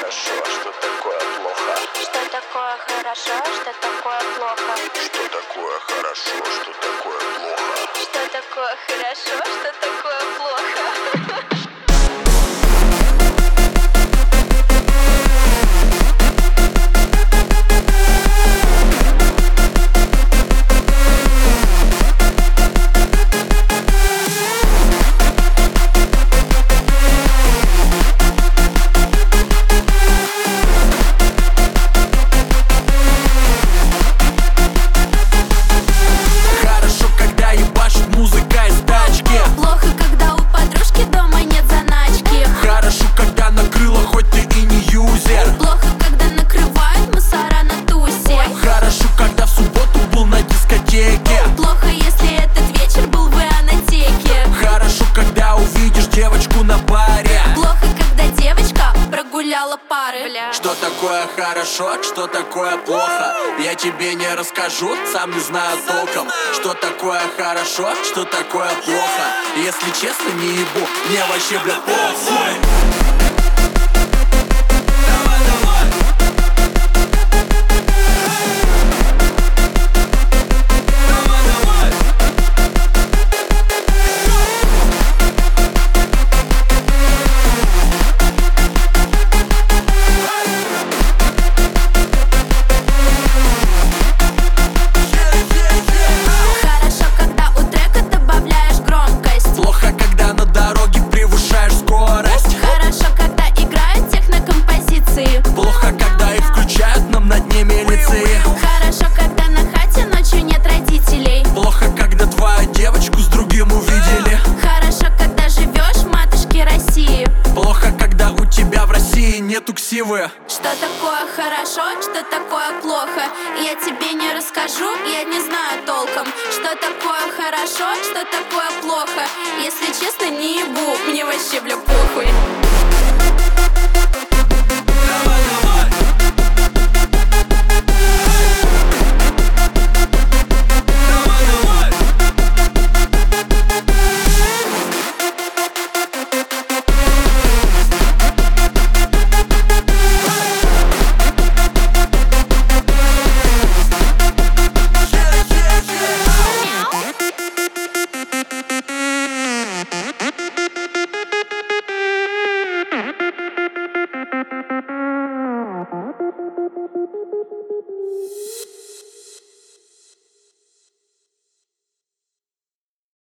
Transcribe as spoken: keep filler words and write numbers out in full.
хорошо, что такое плохо? Что такое хорошо, что такое плохо? Что такое хорошо, что такое плохо? Что такое хорошо, что такое плохо? Плохо, если этот вечер был в ионотеке. Хорошо, когда увидишь девочку на баре. Плохо, когда девочка прогуляла пары. Бля. Что такое хорошо, что такое плохо? Я тебе не расскажу, сам не знаю толком. Что такое хорошо, что такое плохо? Если честно, не ебу, мне вообще, бля, похуй. Плохо, когда их включают нам на дне милиции. Хорошо, когда на хате ночью нет родителей. Плохо, когда твою девочку с другим увидели. Хорошо, когда живешь в матушке России. Плохо, когда у тебя в России нету ксивы. Что такое хорошо, что такое плохо? Я тебе не расскажу, я не знаю толком. Что такое хорошо, что такое плохо? Если честно, не ебу, мне вообще, бля,